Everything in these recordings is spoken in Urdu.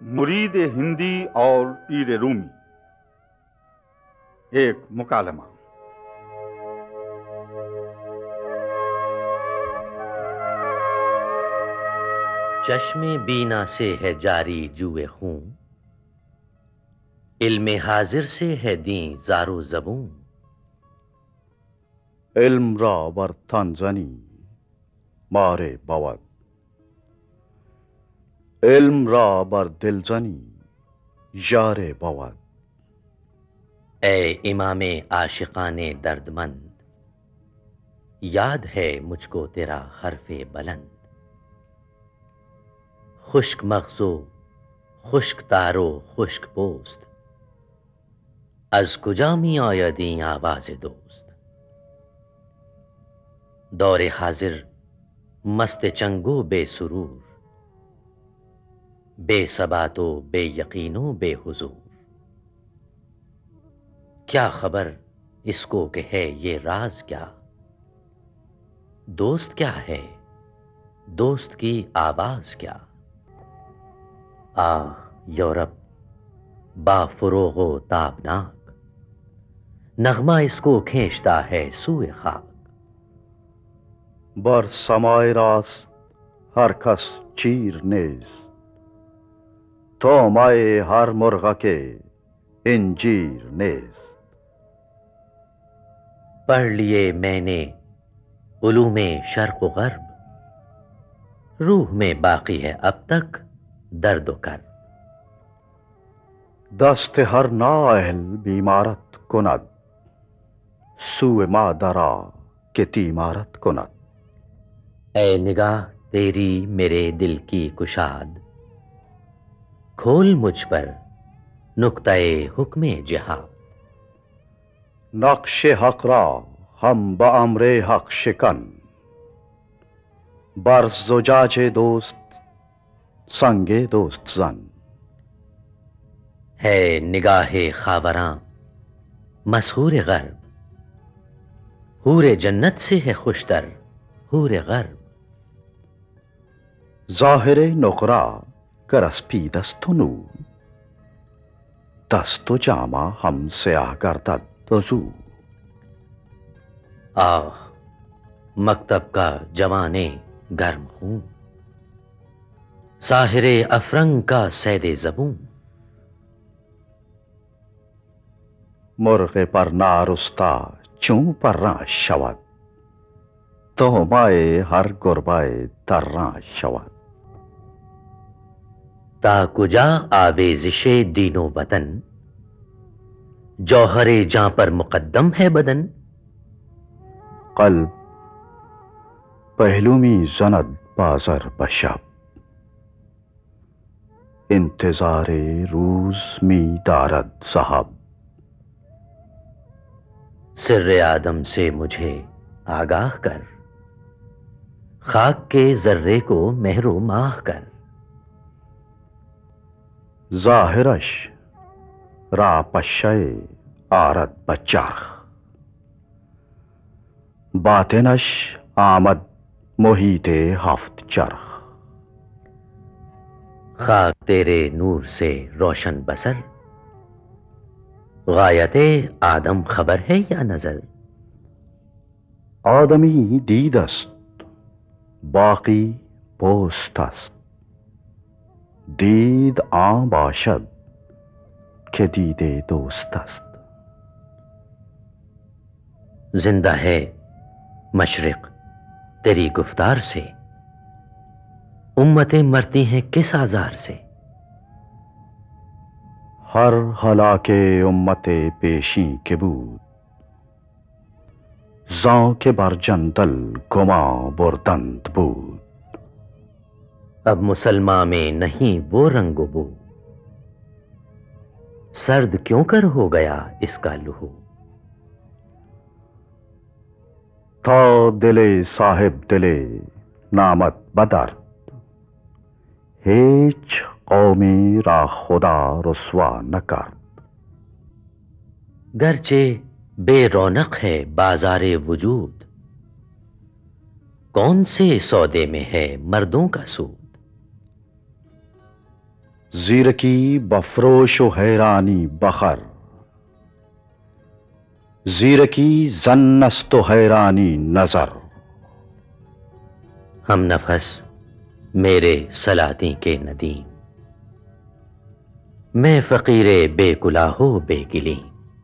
مرید ہندی اور پیر رومی، ایک مکالمہ۔ چشم بینا سے ہے جاری جوئے خون، علم حاضر سے ہے دیں زارو زبون۔ علم را بر تن زنی مارے بود، علم را بر دل زنی یار بود۔ اے امام عاشقان درد مند، یاد ہے مجھ کو تیرا حرف بلند۔ خشک مغزو خشک تارو خشک پوست، از کجا می آیدیں آواز دوست۔ دور حاضر مست چنگو بے سرور، بے ثبات و بے یقین و بے حضور۔ کیا خبر اس کو کہ ہے یہ راز کیا، دوست کیا ہے دوست کی آواز کیا۔ آہ یورپ با فروغ و تابناک، نغمہ اس کو کھینچتا ہے سوئے خاک۔ بر سمائے راست ہر کس چیر نیز، تو مائے ہر مرغ کے انجیر نیز۔ پڑھ لیے میں نے علوم شرق و غرب، روح میں باقی ہے اب تک درد و کرب۔ دست ہر نااہل بیمارت کند، سوء ما درا کہ تیمارت کند۔ اے نگاہ تیری میرے دل کی کشاد، کھول مجھ پر نقطۂ حکم جہاد۔ نقش حق را ہم بامر حق شکن، بر زجاج دوست سنگ دوست زن۔ ہے نگاہ خاوراں مسحور غرب، حور جنت سے ہے خوشتر حور غرب۔ ظاہر نقرا کرسپید است و نو، دست و جامہ ہم سیاہ گردد وضو۔ آہ مکتب کا جوان گرم خون، ساحر افرنگ کا صید زبون۔ مرغ پر نارستا چون پران شود، تو مائے ہر گربہ دران شود۔ تا کجا آویزش دین و وطن، جوہر جاں پر مقدم ہے بدن۔ قلب پہلو می زند بازر بشب، انتظار روز می دارد صحب۔ سر آدم سے مجھے آگاہ کر، خاک کے ذرے کو مہر و ماہ کر۔ ظاہرش را پشے آرد بچرخ، باطنش آمد محیط ہفت چرخ۔ خاک تیرے نور سے روشن بسر، غایت آدم خبر ہے یا نظر۔ آدمی دید است باقی پوست است، دید آن باشد کہ دید دوست است۔ زندہ ہے مشرق تیری گفتار سے، امتیں مرتی ہیں کس آزار سے۔ ہر ہلاک امت پیشی کے بود، زاں کے بر جندل گماں بردند بود۔ اب مسلماں میں نہیں وہ رنگ و بو، سرد کیوں کر ہو گیا اس کا لہو۔ تا دل صاحب دل نامت بدرد، ہیچ قومی را خدا رسوا نکرد۔ گرچہ بے رونق ہے بازار وجود، کون سے سودے میں ہے مردوں کا سود۔ زیرکی بفروش و حیرانی بخر، زیرکی زن است و حیرانی نظر. ہم نفس میرے سلاطیں کے ندیم، میں فقیر بے کلاه و بے گلیم.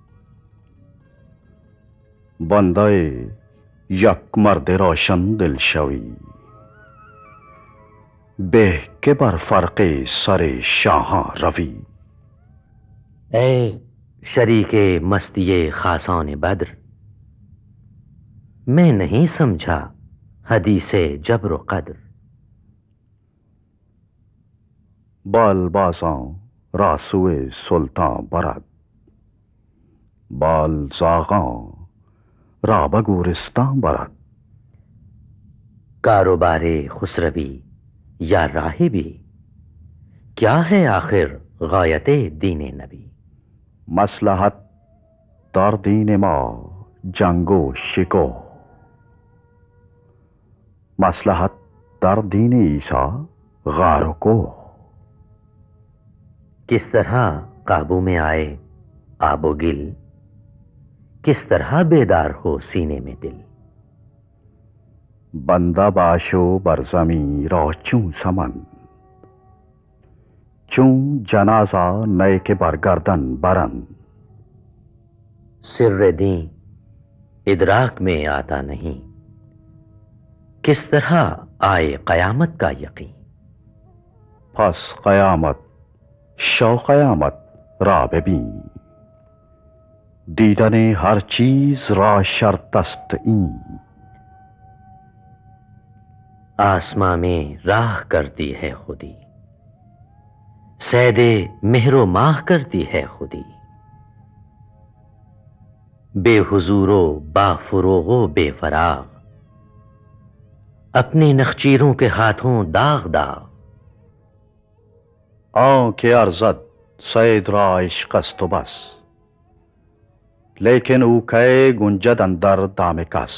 بندہ یک مرد روشن دل شوی، بہ کے بر فرق سر شاہاں روی. اے شریک مستی خاصان بدر، میں نہیں سمجھا حدیث جبر و قدر. بال بازاں راسوئے سلطان برد، بال زاغاں را بگورستان برد. کاروبار خسروی یا راہبی، کیا ہے آخر غایت دین نبی. مصلحت در دین ما جنگ و شکو، مصلحت در دین عیسیٰ غار و کو. کس طرح قابو میں آئے آب و گل، کس طرح بیدار ہو سینے میں دل. بندہ باشو بر زمین را چون سمن، چون جنازہ نئے کے بر گردن برن. سر دین ادراک میں آتا نہیں، کس طرح آئے قیامت کا یقین. پس قیامت شو قیامت را ببین، دیدن ہر چیز را شرط است این. آسماں میں راہ کرتی ہے خودی، صید مہر و ماہ کرتی ہے خودی. بے حضور و با فروغ و بے فراغ، اپنے نخچیروں کے ہاتھوں داغ داغ. آن کے ارزد سید را عشق است و بس، لیکن او کے گنجد اندر دام کس.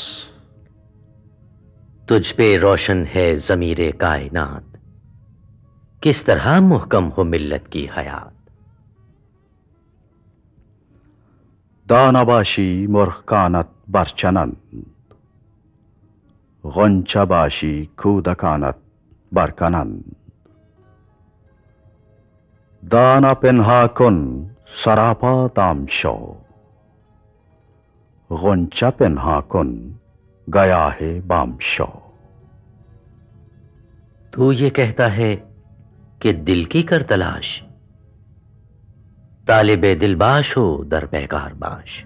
تجھ پہ روشن ہے ضمیر کائنات، کس طرح محکم ہو ملت کی حیات. دانه باشی مرغ کانت برچنند، غنچه باشی کودکانت برکنند. دانه پنها کن سراپا دام شو، غنچه پنها کن گیاه بام شو. تو یہ کہتا ہے کہ دل کی کر تلاش، طالب دل باش ہو در پیکار باش.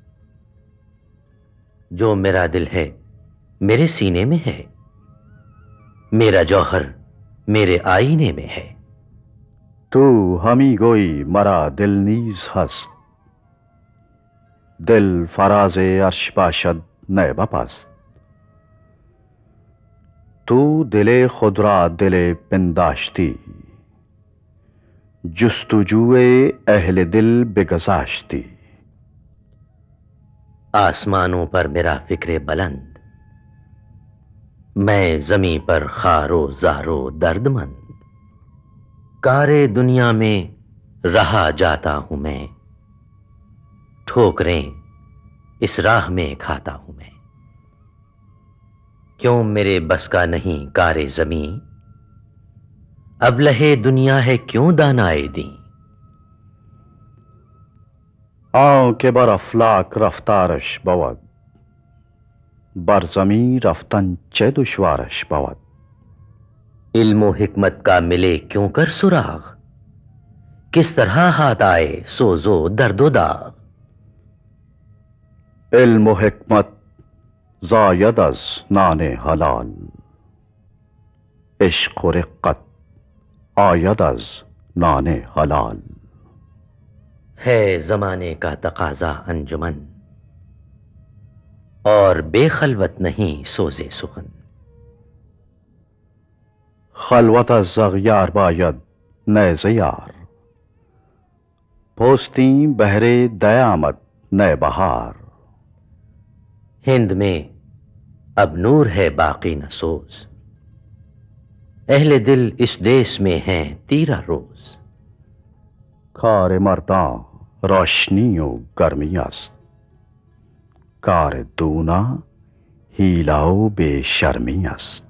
جو میرا دل ہے میرے سینے میں ہے، میرا جوہر میرے آئینے میں ہے. تو ہمی گوئی مرا دل نیز هست، دل فراز عرش باشد نه بپست. تو دل خود را دل پنداشتی، جستجوی اہل دل بگذاشتی. آسمانوں پر میرا فکر بلند، میں زمیں پر خار و زار و درد مند. کار دنیا میں رہا جاتا ہوں میں، ٹھوکریں اس راہ میں کھاتا ہوں میں. کیوں میرے بس کا نہیں کار زمین، اب لہے دنیا ہے کیوں دانائے دیں. آن که بر افلاک رفتارش بود، بر زمین رفتن چه دشوارش بود. علم و حکمت کا ملے کیوں کر سراغ، کس طرح ہاتھ آئے سوز و درد و داغ. علم و حکمت زاید از نان حلال، عشق و رقت آید از نان حلال. ہے زمانے کا تقاضا انجمن، اور بے خلوت نہیں سوزے سخن. خلوت از اغیار باید نیز یار، پوستیں بہر دیامت نئے بہار. ہند میں اب نور ہے باقی نہ سوز، اہل دل اس دیس میں ہیں تیرا روز. کار مردان روشنی و گرمی است، کار دونا حیله و بے شرمی است.